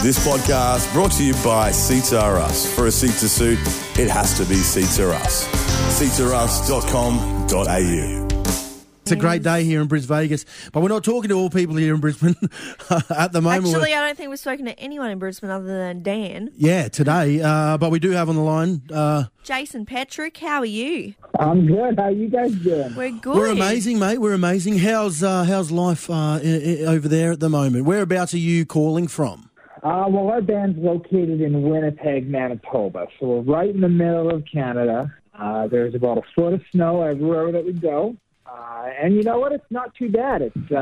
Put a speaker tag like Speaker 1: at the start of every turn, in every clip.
Speaker 1: This podcast brought to you by Seats R Us. For a seat to suit, it has to be Seats R Us. seatsrus.com.au.
Speaker 2: It's a great day here in Brisbane, Vegas, but we're not talking to all people here in Brisbane at the moment.
Speaker 3: Actually, I don't think we've spoken to anyone in Brisbane other than Dan.
Speaker 2: Yeah, today, but we do have on the line...
Speaker 3: Jason Petrick, how are you?
Speaker 4: I'm good. How are you guys doing?
Speaker 3: We're good.
Speaker 2: We're amazing, mate. We're amazing. How's life over there at the moment? Whereabouts are you calling from?
Speaker 4: Well, our band's located in Winnipeg, Manitoba, so we're right in the middle of Canada. There's about a foot of snow everywhere that we go. And you know what? It's not too bad. It's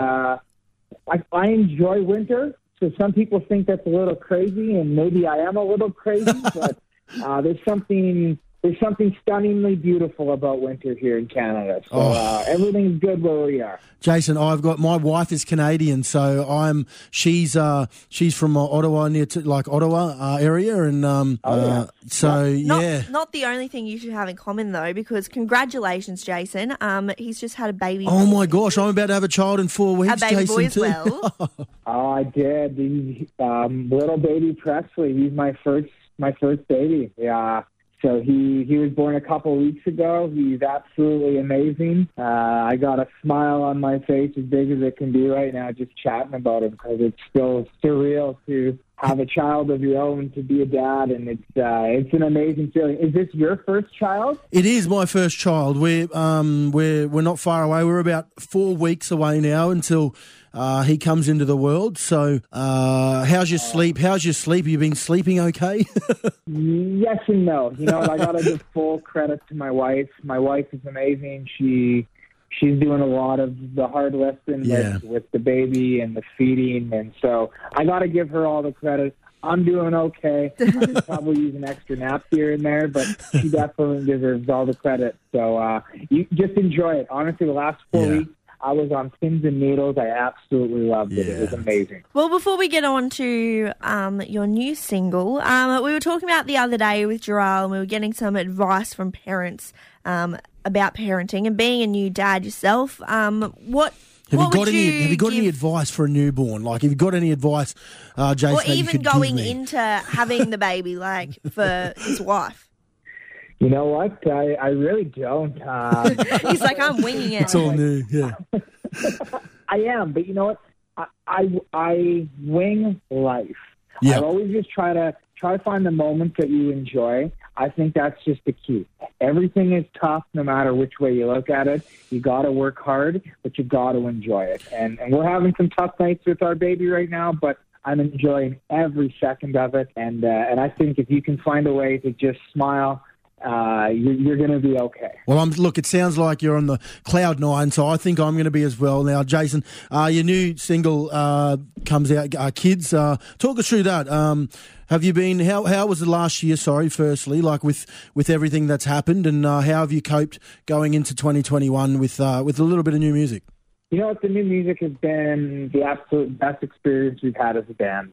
Speaker 4: I enjoy winter. So some people think that's a little crazy, and maybe I am a little crazy. But there's something stunningly beautiful about winter here in Canada. So everything's good where we are.
Speaker 2: Jason, my wife is Canadian, so she's from Ottawa, near to Ottawa area, and
Speaker 3: Not the only thing you should have in common though, because congratulations, Jason. He's just had a baby.
Speaker 2: Oh my gosh, I'm about to have a child in 4 weeks.
Speaker 3: A baby
Speaker 2: Jason,
Speaker 3: boy as
Speaker 2: too.
Speaker 3: well.
Speaker 4: Oh, I did. Little baby Presley. He's my first baby. Yeah. So he was born a couple weeks ago. He's absolutely amazing. I got a smile on my face as big as it can be right now just chatting about him, because it's still surreal to have a child of your own, to be a dad, and it's an amazing feeling. Is this your first child?
Speaker 2: It is my first child. We're not far away. We're about 4 weeks away now until he comes into the world. So, how's your sleep? Have you been sleeping okay?
Speaker 4: Yes and no. You know, I got to give full credit to my wife. My wife is amazing. She's doing a lot of the hard lifting with the baby and the feeding, and so I got to give her all the credit. I'm doing okay. I could probably use an extra nap here and there, but she definitely deserves all the credit. So you just enjoy it. Honestly, the last 4 weeks, I was on pins and needles. I absolutely loved it. It was amazing.
Speaker 3: Well, before we get on to your new single, we were talking about the other day with Gerald, and we were getting some advice from parents about parenting and being a new dad yourself. Have you got any advice for a newborn? Like, have you got any advice, Jason? Or even going into having the baby, like for his wife?
Speaker 4: You know what? I really don't.
Speaker 3: He's like, I'm winging it.
Speaker 2: It's all new, yeah.
Speaker 4: I am, but you know what? I wing life.
Speaker 2: Yeah.
Speaker 4: I always just try to find the moments that you enjoy. I think that's just the key. Everything is tough no matter which way you look at it. You got to work hard, but you got to enjoy it. And we're having some tough nights with our baby right now, but I'm enjoying every second of it. And I think if you can find a way to just smile, you're going to be okay.
Speaker 2: Well, look, it sounds like you're on the cloud nine, so I think I'm going to be as well. Now, Jason, your new single comes out, Kids. Talk us through that. Have you been? How was the last year? Sorry, firstly, like with everything that's happened, and how have you coped going into 2021 with a little bit of new music?
Speaker 4: You know what? The new music has been the absolute best experience we've had as a band.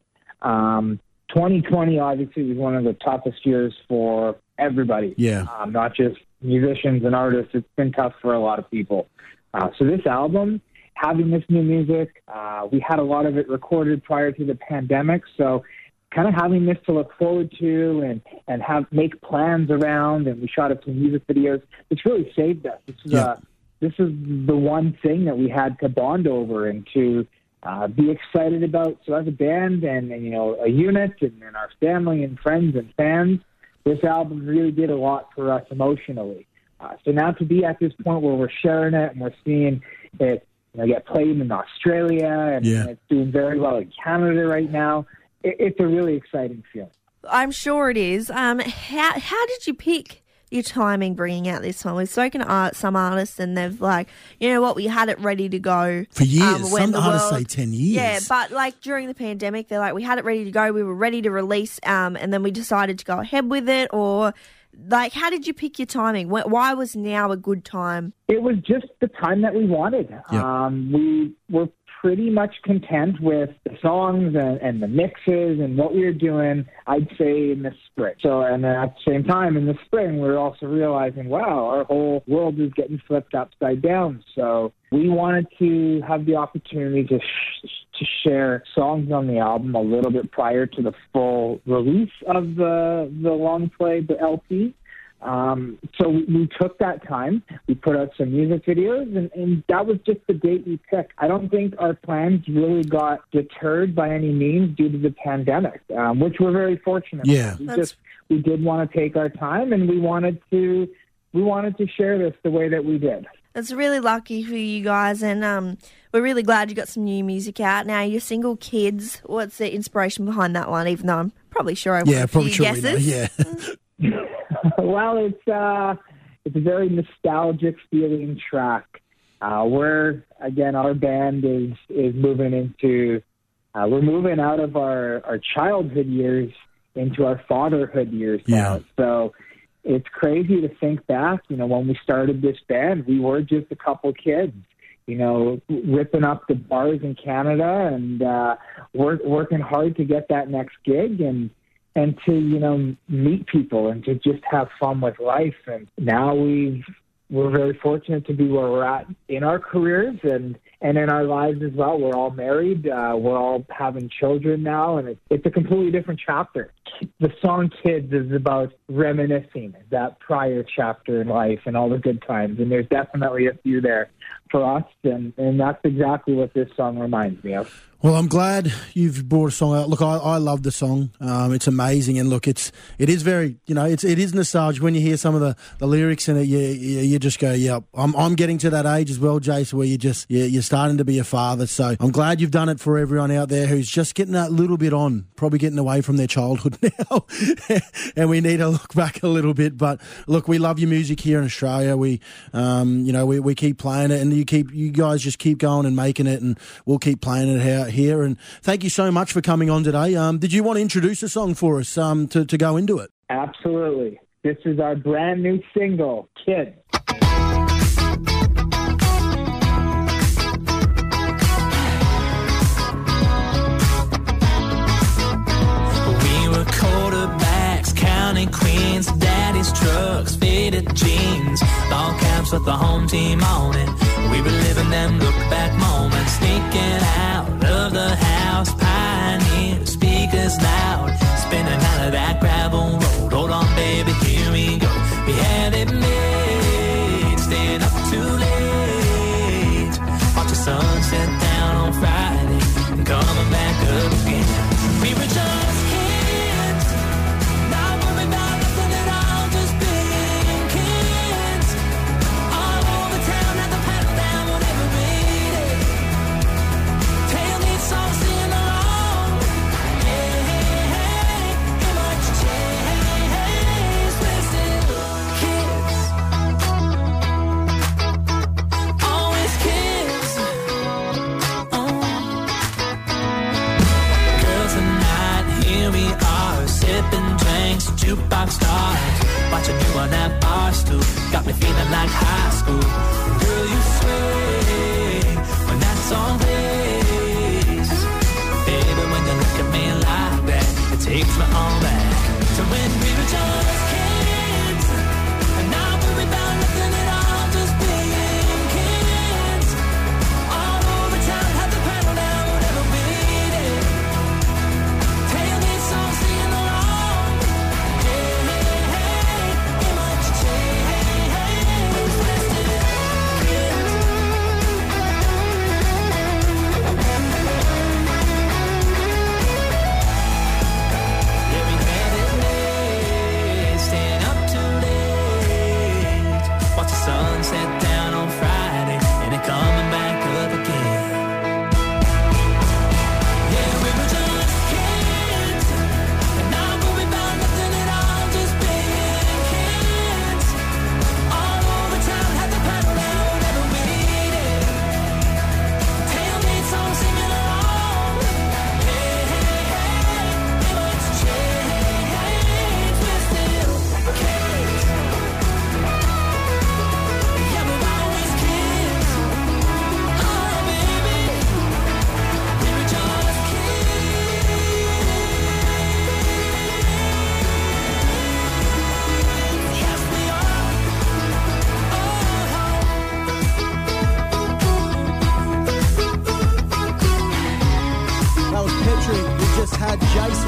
Speaker 4: 2020 obviously was one of the toughest years for everybody. Yeah. Not just musicians and artists. It's been tough for a lot of people. So this album, having this new music, we had a lot of it recorded prior to the pandemic. So kind of having this to look forward to and make plans around, and we shot up some music videos. It's really saved us. This is the one thing that we had to bond over and to be excited about. So as a band and you know, a unit and our family and friends and fans, this album really did a lot for us emotionally. So now to be at this point where we're sharing it and we're seeing it get played in Australia and it's doing very well in Canada right now, it's a really exciting feeling.
Speaker 3: I'm sure it is. How did you pick your timing bringing out this song? We've spoken to some artists and they've like, you know what, we had it ready to go.
Speaker 2: For years. Some artists say 10 years.
Speaker 3: Yeah, but like during the pandemic, they're like, we had it ready to go, we were ready to release, and then we decided to go ahead with it. Or like, how did you pick your timing? Why was now a good time?
Speaker 4: It was just the time that we wanted. Yep. We were pretty much content with the songs and the mixes and what we were doing, I'd say, in the spring. So, and then at the same time, in the spring, we were also realizing, wow, our whole world is getting flipped upside down. So we wanted to have the opportunity to share songs on the album a little bit prior to the full release of the long play, the LP. So we took that time. We put out some music videos, and that was just the date we picked. I don't think our plans really got deterred by any means due to the pandemic, which we're very fortunate.
Speaker 2: Yeah,
Speaker 4: we did want to take our time, and we wanted to share this the way that we did.
Speaker 3: It's really lucky for you guys, and we're really glad you got some new music out. Now, your single Kids, what's the inspiration behind that one, even though I'm probably sure I want a few guesses?
Speaker 2: Yeah.
Speaker 4: Well, it's a very nostalgic feeling track. Our band is moving into, we're moving out of our childhood years into our fatherhood years now. So it's crazy to think back, when we started this band, we were just a couple kids, ripping up the bars in Canada and working hard to get that next gig and to, meet people and to just have fun with life. And now we're very fortunate to be where we're at in our careers and in our lives as well. We're all married. We're all having children now, and it's a completely different chapter. The song Kids is about reminiscing that prior chapter in life and all the good times, and there's definitely a few there for us, and that's exactly what this song reminds me of.
Speaker 2: Well, I'm glad you've brought a song out. Look, I love the song. It's amazing, and look, it is very, it is nostalgic when you hear some of the lyrics in it. You just go, yeah. I'm getting to that age as well, Jace, where you're starting to be a father. So I'm glad you've done it for everyone out there who's just getting that little bit on, probably getting away from their childhood now, and we need to look back a little bit. But look, we love your music here in Australia. We keep playing it, and you guys just keep going and making it, and we'll keep playing it out here. And thank you so much for coming on today. Did you want to introduce a song for us to go into it?
Speaker 4: Absolutely. This is our brand new single, Kids.
Speaker 5: We were quarterbacks, counting queens, daddy's trucks, faded jeans, all caps with the home team on it. We were living them look-back moments, sneaking out of the house, pioneer speakers loud, spinning out of that gravel road. Hold on, baby, here we go. We had it made, staying up too late. Watch the sun set down on Friday and coming back up again. We were just kids, not worried about nothing at all, just being kids. All over town, had the pedal down whenever we did. Tailgate song singing along. Hey, hey, hey, how much change? We're still kids. Always kids. Girls tonight, here we are, sipping drinks, jukebox stars, watching you on that bar stool, got me feeling like high school. Girl, you sway when that song plays. Baby, when you look at me like that, it takes me all back to when we were just kids, and now we're about nothing at all, just being kids. All over town, had the pedal down whenever we did. Tailgate song singing along. Hey, hey, hey, how much change? We're still kids. Yeah, we had it made,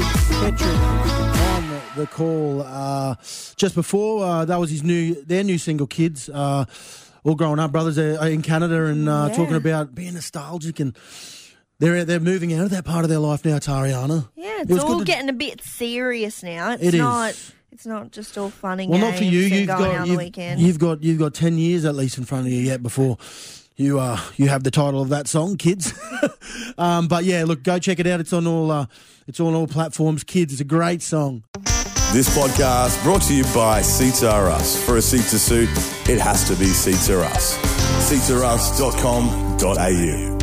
Speaker 2: Patrick on the call just before. That was their new single, Kids. All growing up, brothers in Canada, and talking about being nostalgic, and they're moving out of that part of their life now, Tariana.
Speaker 3: Yeah, it's all getting a bit serious now. It's not just all fun and games.
Speaker 2: Well, not for you.
Speaker 3: You've
Speaker 2: got 10 years at least in front of you yet before you have the title of that song, Kids. But yeah, look, go check it out. It's on all platforms. Kids, it's a great song.
Speaker 1: This podcast brought to you by Seats R Us. For a seat to suit, it has to be Seats R Us. SeatsRUs.com.au